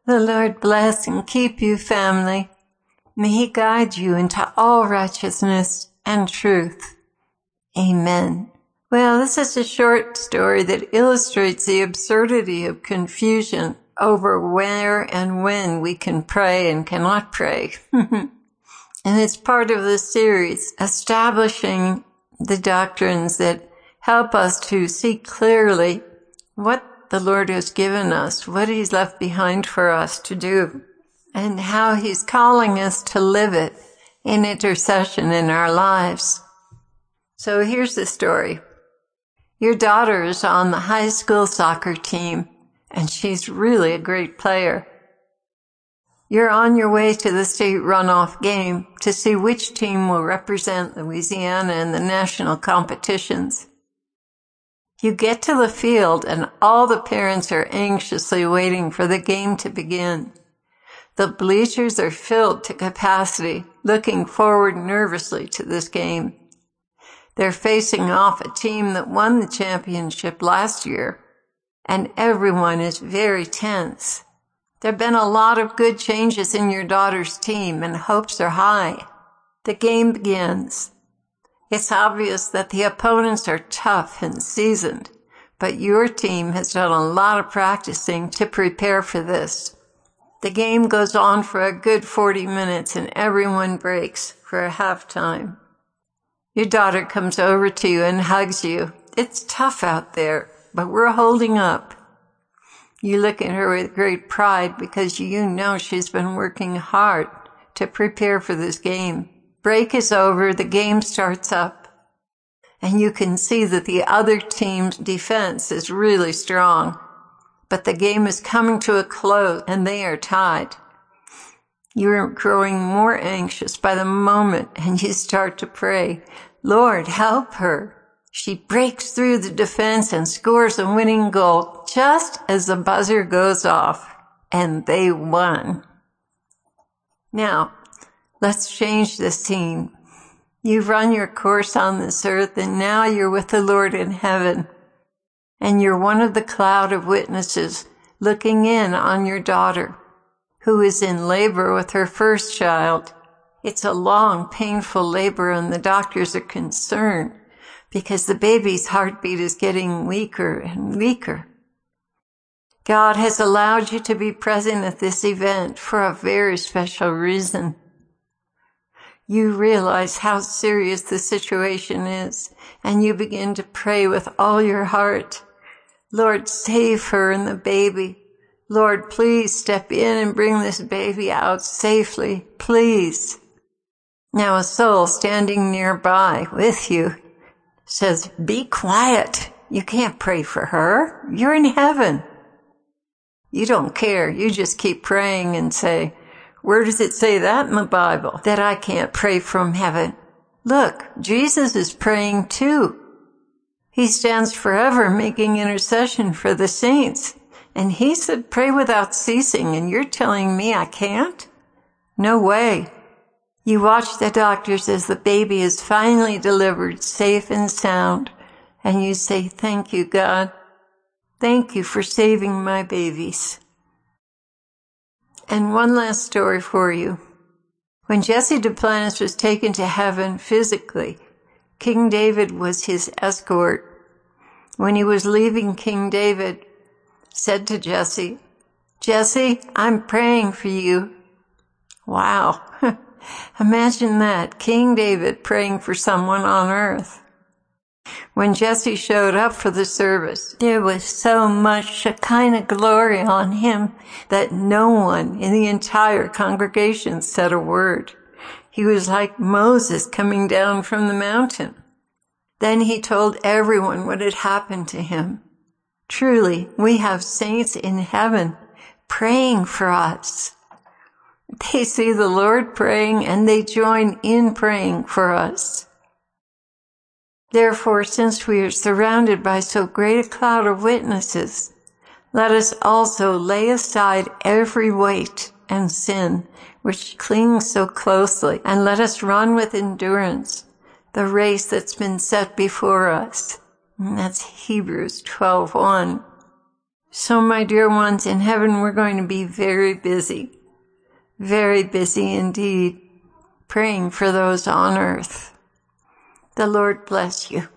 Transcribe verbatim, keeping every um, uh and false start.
The Lord bless and keep you, family. May He guide you into all righteousness and truth. Amen. Well, this is a short story that illustrates the absurdity of confusion over where and when we can pray and cannot pray. And it's part of the series, establishing the doctrines that help us to see clearly what the Lord has given us, what He's left behind for us to do, and how He's calling us to live it in intercession in our lives. So here's the story. Your daughter is on the high school soccer team, and she's really a great player. You're on your way to the state runoff game to see which team will represent Louisiana in the national competitions. You get to the field, and all the parents are anxiously waiting for the game to begin. The bleachers are filled to capacity, looking forward nervously to this game. They're facing off a team that won the championship last year, and everyone is very tense. There have been a lot of good changes in your daughter's team, and hopes are high. The game begins. It's obvious that the opponents are tough and seasoned, but your team has done a lot of practicing to prepare for this. The game goes on for a good forty minutes, and everyone breaks for a halftime. Your daughter comes over to you and hugs you. It's tough out there, but we're holding up. You look at her with great pride because you know she's been working hard to prepare for this game. Break is over, the game starts up, and you can see that the other team's defense is really strong. But the game is coming to a close, and they are tied. You're growing more anxious by the moment, and you start to pray, Lord, help her. She breaks through the defense and scores a winning goal just as the buzzer goes off, and they won. Now, let's change the scene. You've run your course on this earth, and now you're with the Lord in heaven. And you're one of the cloud of witnesses looking in on your daughter, who is in labor with her first child. It's a long, painful labor, and the doctors are concerned because the baby's heartbeat is getting weaker and weaker. God has allowed you to be present at this event for a very special reason. You realize how serious the situation is, and you begin to pray with all your heart. Lord, save her and the baby. Lord, please step in and bring this baby out safely, please. Now a soul standing nearby with you says, be quiet. You can't pray for her. You're in heaven. You don't care. You just keep praying and say, where does it say that in the Bible, that I can't pray from heaven? Look, Jesus is praying too. He stands forever making intercession for the saints. And he said, pray without ceasing, and you're telling me I can't? No way. You watch the doctors as the baby is finally delivered safe and sound, and you say, thank you, God. Thank you for saving my babies. And one last story for you. When Jesse Duplantis was taken to heaven physically, King David was his escort. When he was leaving, King David said to Jesse, Jesse, I'm praying for you. Wow. Imagine that, King David praying for someone on earth. When Jesse showed up for the service, there was so much Shekinah glory on him that no one in the entire congregation said a word. He was like Moses coming down from the mountain. Then he told everyone what had happened to him. Truly, we have saints in heaven praying for us. They see the Lord praying, and they join in praying for us. Therefore, since we are surrounded by so great a cloud of witnesses, let us also lay aside every weight and sin which clings so closely, and let us run with endurance the race that's been set before us. And that's Hebrews twelve one. So, my dear ones, in heaven we're going to be very busy, very busy indeed, praying for those on earth. The Lord bless you.